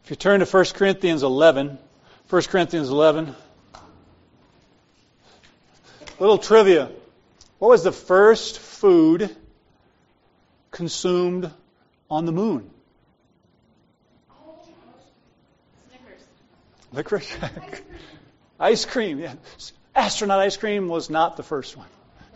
If you turn to 1 Corinthians 11, 1 Corinthians 11, little trivia. What was the first food consumed on the moon? Licorice. Ice cream. Yeah. Astronaut ice cream was not the first one.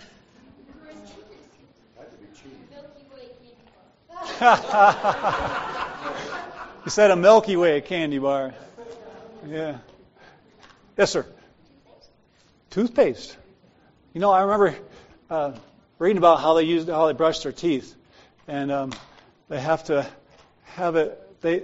You said a Milky Way candy bar. Yeah. Yes, sir. Toothpaste. You know, I remember reading about how they brush their teeth, and they have to have it.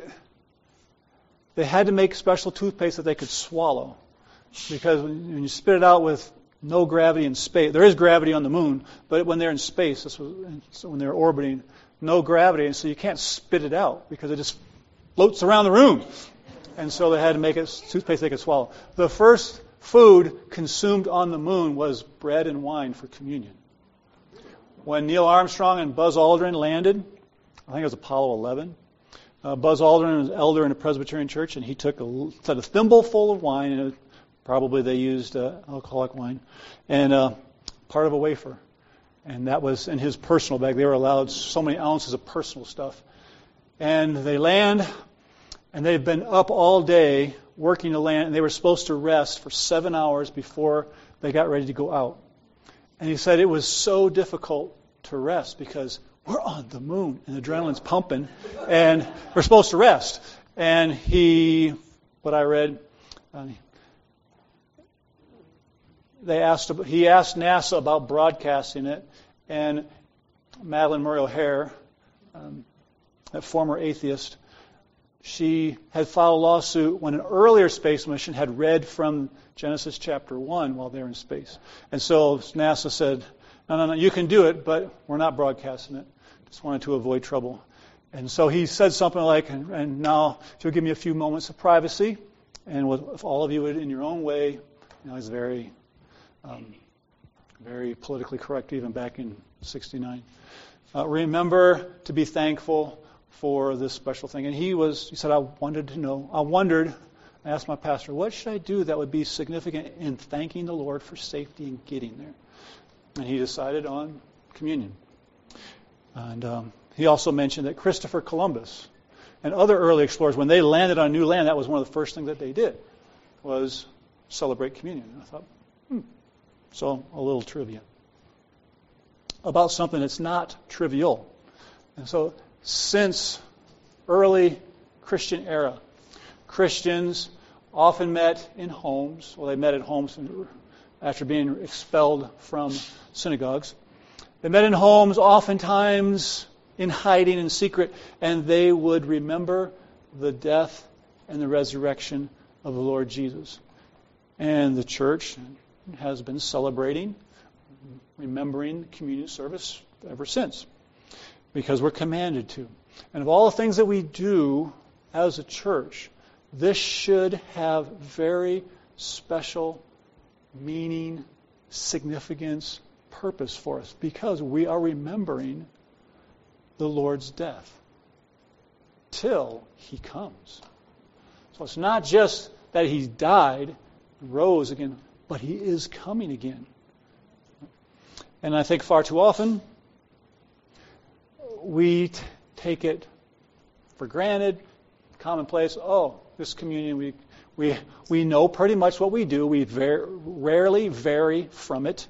They had to make special toothpaste that they could swallow, because when you spit it out with no gravity in space, there is gravity on the moon, but when they're in space, when they're orbiting, no gravity, and so you can't spit it out because it just floats around the room. And so they had to make it toothpaste they could swallow. The first food consumed on the moon was bread and wine for communion. When Neil Armstrong and Buzz Aldrin landed, I think it was Apollo 11, Buzz Aldrin was an elder in a Presbyterian church, and he took a thimbleful of wine, and probably they used alcoholic wine, and part of a wafer. And that was in his personal bag. They were allowed so many ounces of personal stuff. And they land, and they've been up all day working to land, and they were supposed to rest for 7 hours before they got ready to go out. And he said it was so difficult to rest because we're on the moon and adrenaline's pumping, and we're supposed to rest. And what I read, he asked NASA about broadcasting it, and Madeleine Murray O'Hair, that former atheist, she had filed a lawsuit when an earlier space mission had read from Genesis chapter 1 while they were in space. And so NASA said, no, you can do it, but we're not broadcasting it. Just wanted to avoid trouble. And so he said something like, and now if you'll give me a few moments of privacy, and if all of you would, in your own way, he's very, very politically correct even back in '69. Remember to be thankful for this special thing. And he said, I asked my pastor, what should I do that would be significant in thanking the Lord for safety in getting there? And he decided on communion. And he also mentioned that Christopher Columbus and other early explorers, when they landed on new land, that was one of the first things that they did, was celebrate communion. And I thought, So a little trivia about something that's not trivial. And so since early Christian era, Christians often met in homes. Well, they met at homes after being expelled from synagogues. They met in homes, oftentimes in hiding, in secret, and they would remember the death and the resurrection of the Lord Jesus. And the church has been celebrating, remembering communion service ever since, because we're commanded to. And of all the things that we do as a church, this should have very special meaning, significance, purpose for us, because we are remembering the Lord's death till He comes. So it's not just that He died, rose again, but He is coming again. And I think far too often we take it for granted, commonplace. Oh, this communion, we know pretty much what we do. We rarely vary from it.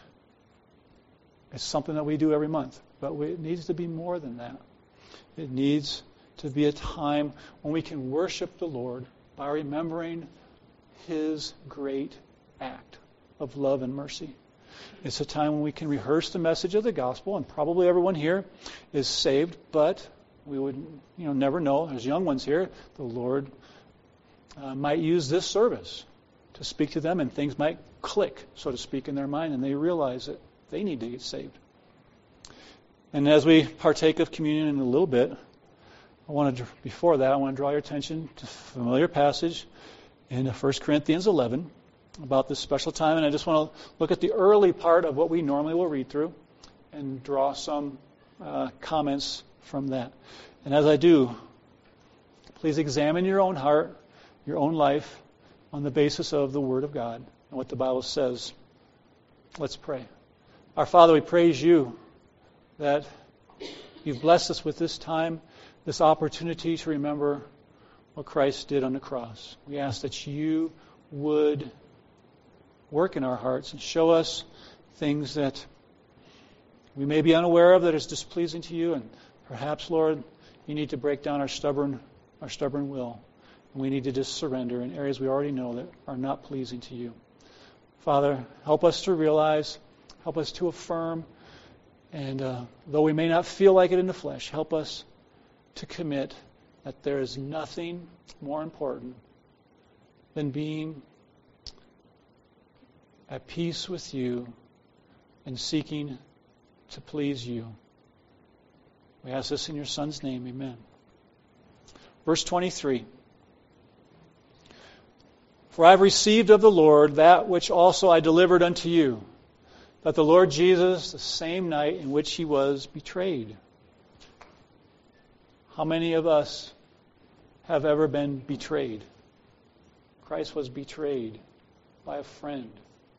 It's something that we do every month. But it needs to be more than that. It needs to be a time when we can worship the Lord by remembering His great act of love and mercy. It's a time when we can rehearse the message of the gospel, and probably everyone here is saved, but we would never know. There's young ones here. The Lord might use this service to speak to them, and things might click, so to speak, in their mind, and they realize that they need to get saved. And as we partake of communion in a little bit, before that, I want to draw your attention to a familiar passage in 1 Corinthians 11 about this special time. And I just want to look at the early part of what we normally will read through and draw some comments from that. And as I do, Please examine your own heart, your own life, on the basis of the Word of God and what the Bible says. Let's pray. Our Father, we praise you that you've blessed us with this time, this opportunity to remember what Christ did on the cross. We ask that you would work in our hearts and show us things that we may be unaware of that is displeasing to you, and perhaps, Lord, you need to break down our stubborn will. And we need to just surrender in areas we already know that are not pleasing to you. Father, help us to realize, help us to affirm, and though we may not feel like it in the flesh, help us to commit that there is nothing more important than being at peace with you and seeking to please you. We ask this in your Son's name, amen. Verse 23. For I have received of the Lord that which also I delivered unto you, that the Lord Jesus, the same night in which he was betrayed. How many of us have ever been betrayed? Christ was betrayed by a friend.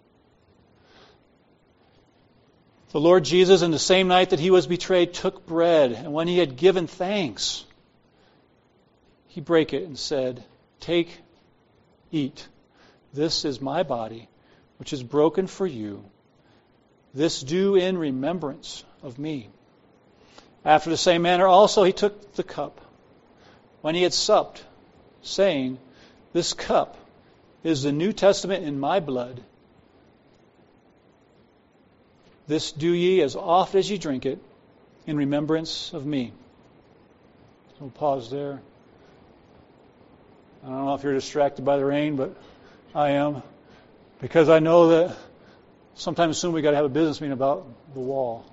The Lord Jesus, in the same night that he was betrayed, took bread, and when he had given thanks, he brake it and said, Take, eat. This is my body, which is broken for you. This do in remembrance of me. After the same manner also he took the cup, when he had supped, saying, This cup is the New Testament in my blood. This do ye as oft as ye drink it in remembrance of me. So we'll pause there. I don't know if you're distracted by the rain, but I am. Because I know that sometime soon we've got to have a business meeting about the wall.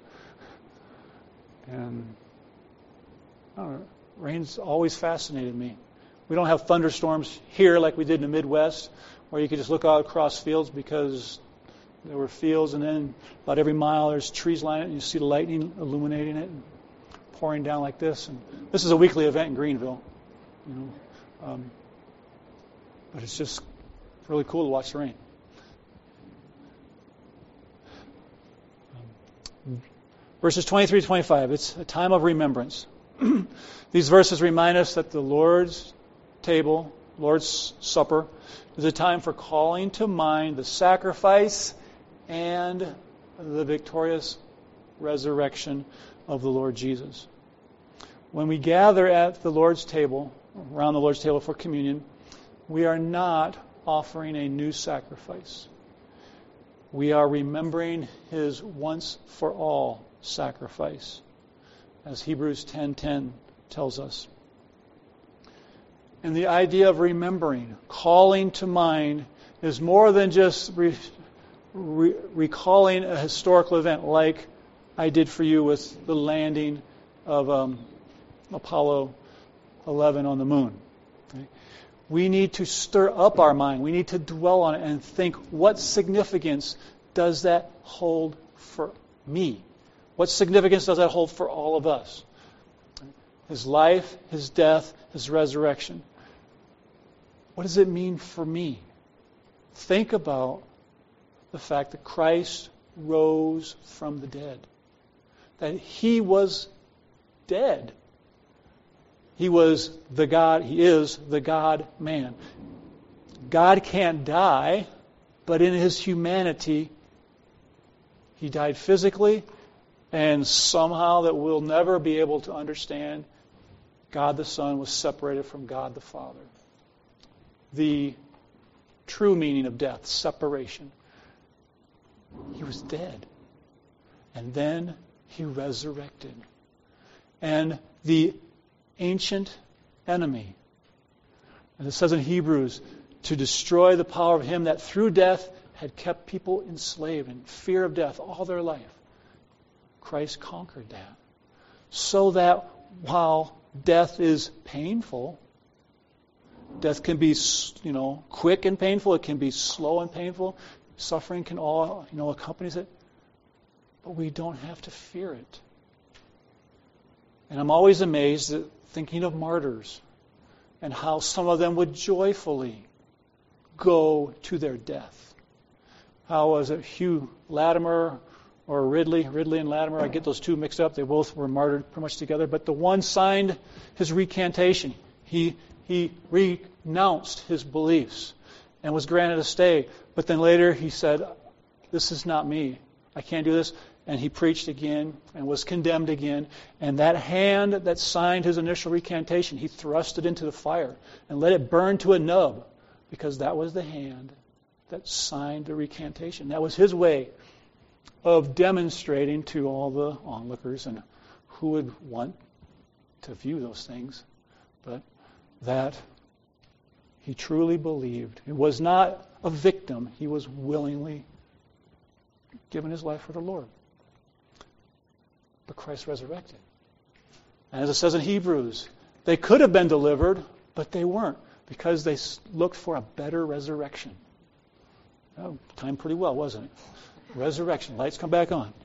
And I don't know, rain's always fascinated me. We don't have thunderstorms here like we did in the Midwest, where you could just look out across fields because there were fields, and then about every mile there's trees lining it, and you see the lightning illuminating it and pouring down like this. And this is a weekly event in Greenville, but it's just really cool to watch the rain. Verses 23 to 25, it's a time of remembrance. These verses remind us that the Lord's table, Lord's Supper, is a time for calling to mind the sacrifice and the victorious resurrection of the Lord Jesus. When we gather at the Lord's table, around the Lord's table for communion, we are not offering a new sacrifice. We are remembering his once-for-all sacrifice, as Hebrews 10:10 tells us. And the idea of remembering, calling to mind, is more than just recalling a historical event like I did for you with the landing of Apollo 11 on the moon. Okay? We need to stir up our mind. We need to dwell on it and think, what significance does that hold for me? What significance does that hold for all of us? His life, his death, his resurrection. What does it mean for me? Think about the fact that Christ rose from the dead. That he was dead. He was the God, he is the God-man. God can't die, but in his humanity, he died physically, and somehow that we'll never be able to understand, God the Son was separated from God the Father. The true meaning of death, separation. He was dead. And then he resurrected. And the ancient enemy, and it says in Hebrews, to destroy the power of him that through death had kept people enslaved in fear of death all their life. Christ conquered that. So that while death is painful, death can be, quick and painful. It can be slow and painful. Suffering can all, accompanies it. But we don't have to fear it. And I'm always amazed at thinking of martyrs. and how some of them would joyfully go to their death. How was it Hugh Latimer or Ridley and Latimer? I get those two mixed up. They both were martyred pretty much together. But the one signed his recantation. He renounced his beliefs and was granted a stay. But then later he said, "This is not me. I can't do this." And he preached again and was condemned again. And that hand that signed his initial recantation, he thrust it into the fire and let it burn to a nub, because that was the hand that signed the recantation. That was his way of demonstrating to all the onlookers, and who would want to view those things, but that he truly believed. It was not a victim. He was willingly giving his life for the Lord. But Christ resurrected. And as it says in Hebrews, they could have been delivered, but they weren't, because they looked for a better resurrection. Oh, timed pretty well, wasn't it? Resurrection. Lights come back on.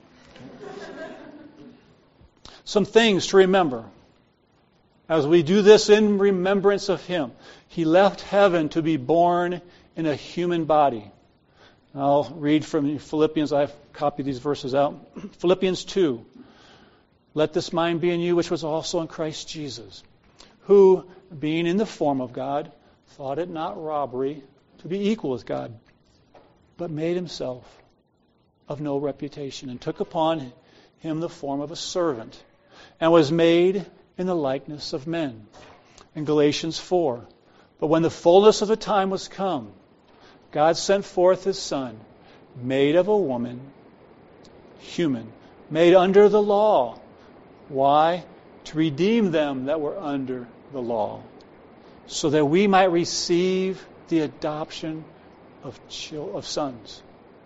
Some things to remember as we do this in remembrance of Him. He left heaven to be born in a human body. I'll read from Philippians. I've copied these verses out. Philippians 2. Let this mind be in you, which was also in Christ Jesus, who, being in the form of God, thought it not robbery to be equal with God, but made himself of no reputation, and took upon him the form of a servant, and was made in the likeness of men. In Galatians 4, but when the fullness of the time was come, God sent forth His Son, made of a woman, human, made under the law. Why? To redeem them that were under the law, so that we might receive the adoption of sons.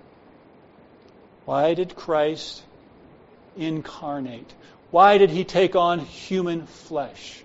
Why did Christ incarnate? Why did He take on human flesh?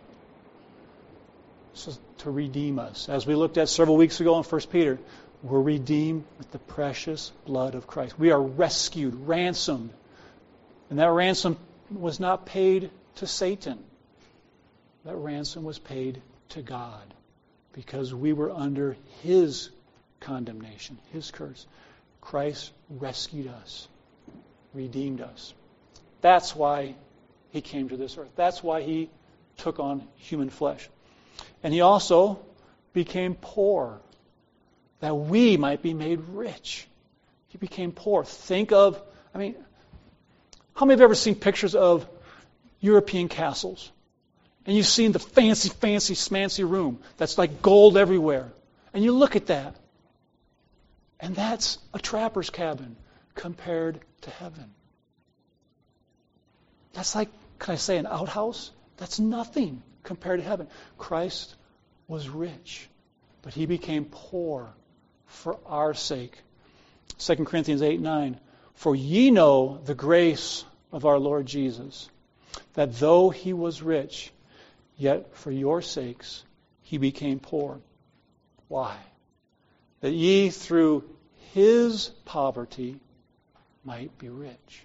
So to redeem us. As we looked at several weeks ago in 1 Peter, we're redeemed with the precious blood of Christ. We are rescued, ransomed. And that ransom was not paid to Satan. That ransom was paid to God, because we were under His condemnation, His curse. Christ rescued us, redeemed us. That's why He came to this earth. That's why He took on human flesh. And He also became poor, that we might be made rich. He became poor. Think of, how many have ever seen pictures of European castles? And you've seen the fancy, smancy room that's like gold everywhere. And you look at that, and that's a trapper's cabin compared to heaven. That's like, can I say, an outhouse? That's nothing compared to heaven. Christ was rich, but He became poor for our sake. 2 Corinthians 8:9. For ye know the grace of our Lord Jesus, that though He was rich, yet for your sakes He became poor. Why? That ye through His poverty might be rich.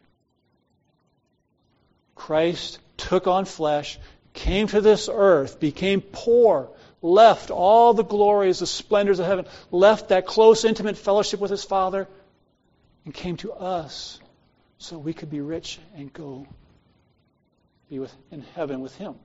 Christ took on flesh, came to this earth, became poor, left all the glories, the splendors of heaven, left that close, intimate fellowship with His Father, and came to us so we could be rich and go be in heaven with Him.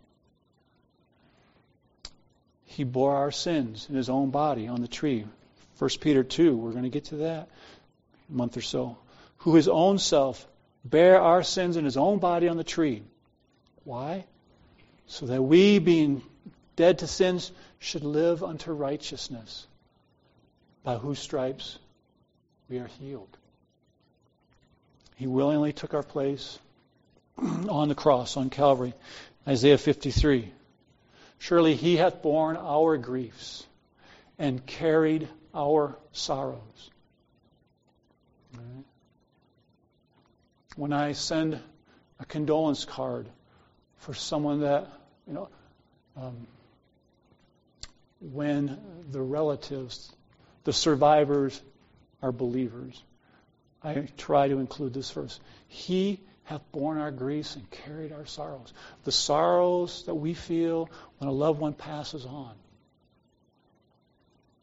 He bore our sins in His own body on the tree. 1 Peter 2, we're going to get to that in a month or so. Who His own self bare our sins in His own body on the tree. Why? So that we, being dead to sins, should live unto righteousness, by whose stripes we are healed. He willingly took our place on the cross, on Calvary. Isaiah 53. Surely He hath borne our griefs and carried our sorrows. Right. When I send a condolence card for someone that, when the relatives, the survivors, are believers, I try to include this verse. He hath borne our griefs and carried our sorrows. The sorrows that we feel when a loved one passes on.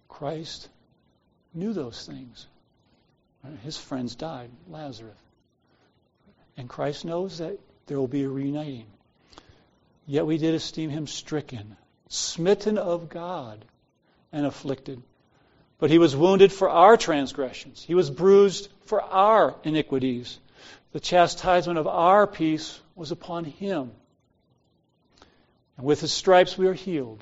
Christ knew those things. His friends died, Lazarus. And Christ knows that there will be a reuniting. Yet we did esteem him stricken, smitten of God, and afflicted. But he was wounded for our transgressions. He was bruised for our iniquities. The chastisement of our peace was upon him. And with his stripes we are healed.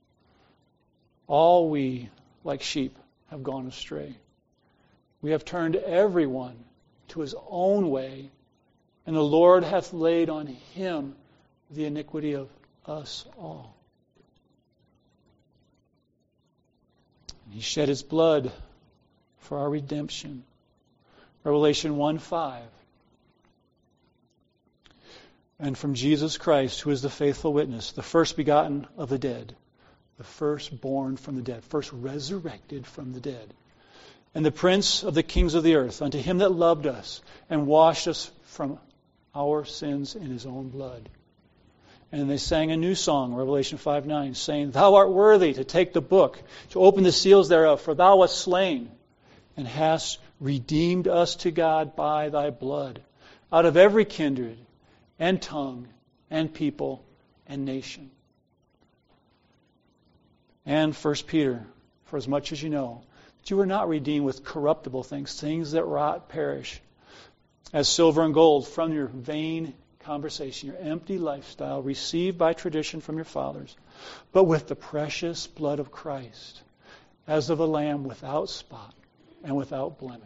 All we, like sheep, have gone astray. We have turned everyone to his own way, and the Lord hath laid on him the iniquity of us all. And he shed his blood for our redemption. Revelation 1:5. And from Jesus Christ, who is the faithful witness, the first begotten of the dead, the firstborn from the dead, first resurrected from the dead, and the prince of the kings of the earth, unto him that loved us and washed us from our sins in his own blood. And they sang a new song, Revelation 5:9, saying, Thou art worthy to take the book, to open the seals thereof, for thou wast slain, and hast redeemed us to God by thy blood, out of every kindred, and tongue, and people, and nation. And 1 Peter, for as much as you know, that you were not redeemed with corruptible things, things that rot, perish, as silver and gold, from your vain conversation, your empty lifestyle, received by tradition from your fathers, but with the precious blood of Christ, as of a lamb without spot and without blemish.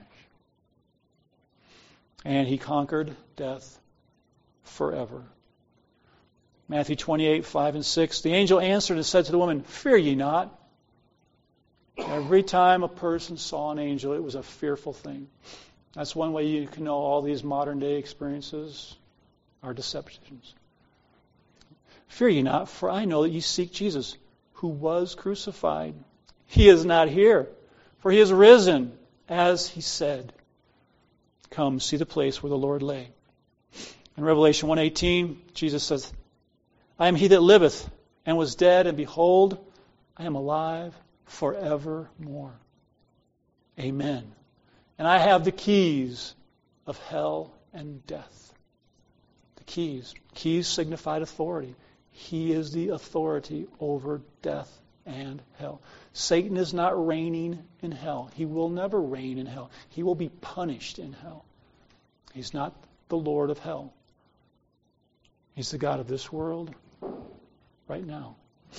And he conquered death forever. Matthew 28:5 and 6. The angel answered and said to the woman, Fear ye not. Every time a person saw an angel, it was a fearful thing. That's one way you can know all these modern day experiences are deceptions. Fear ye not, for I know that ye seek Jesus, who was crucified. He is not here, for he is risen, as he said. Come, see the place where the Lord lay. In Revelation 1:18, Jesus says, I am he that liveth, and was dead, and behold, I am alive forevermore. Amen. And I have the keys of hell and death. The keys. Keys signified authority. He is the authority over death and hell. Satan is not reigning in hell. He will never reign in hell. He will be punished in hell. He's not the Lord of hell. He's the God of this world right now.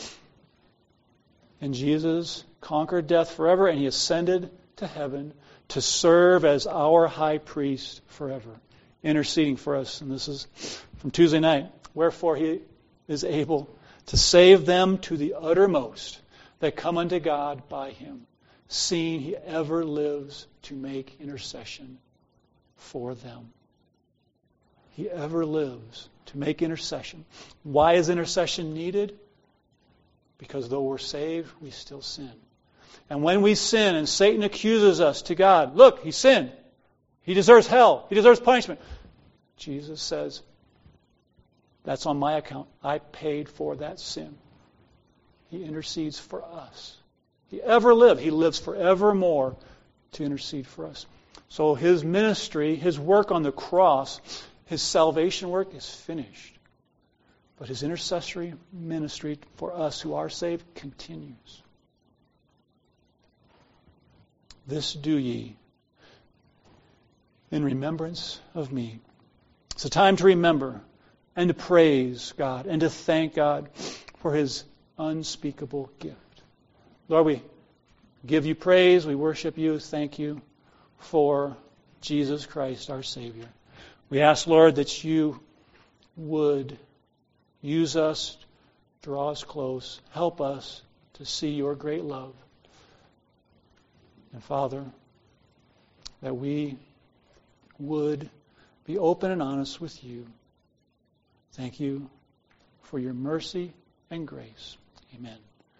And Jesus conquered death forever, and he ascended to heaven to serve as our high priest forever, interceding for us. And this is from Tuesday night. Wherefore he is able to save them to the uttermost that come unto God by him, seeing he ever lives to make intercession for them. He ever lives to make intercession. Why is intercession needed? Because though we're saved, we still sin. And when we sin and Satan accuses us to God, look, he sinned. He deserves hell. He deserves punishment. Jesus says, that's on my account. I paid for that sin. He intercedes for us. He ever lived. He lives forevermore to intercede for us. So his ministry, his work on the cross, his salvation work is finished. But his intercessory ministry for us who are saved continues. This do ye in remembrance of me. It's a time to remember and to praise God and to thank God for his unspeakable gift. Lord, we give you praise, we worship you, thank you for Jesus Christ, our Savior. We ask, Lord, that you would use us, draw us close, help us to see your great love. And Father, that we would be open and honest with you. Thank you for your mercy and grace. Amen.